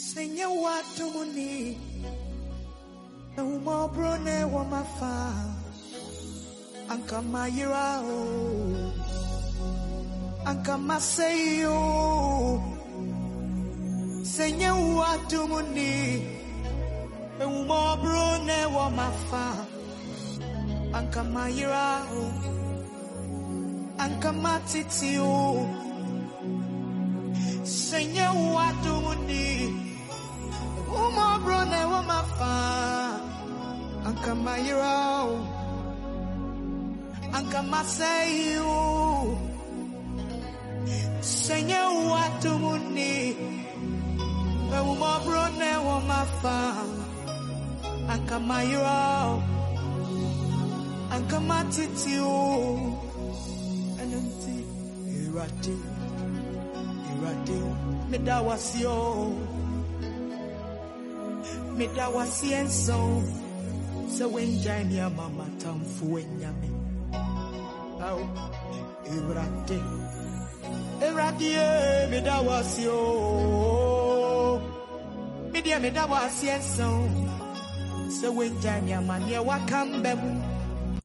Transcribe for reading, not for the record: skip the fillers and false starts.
Senya watu muni na umobrone wa mafa anka mayirao anka maseyo senya watu muni na umobrone wa mafa anka mayirao anka matitio senya watu muni umobrone wa mafa anka mayirao anka maseyo senya watu muni umobrone wa mafa anka mayirao anka matitio ananti irati medawasienso so when Jania mama tamfu wenyame au irati medawasio medawasienso so when Jania mania wakambemu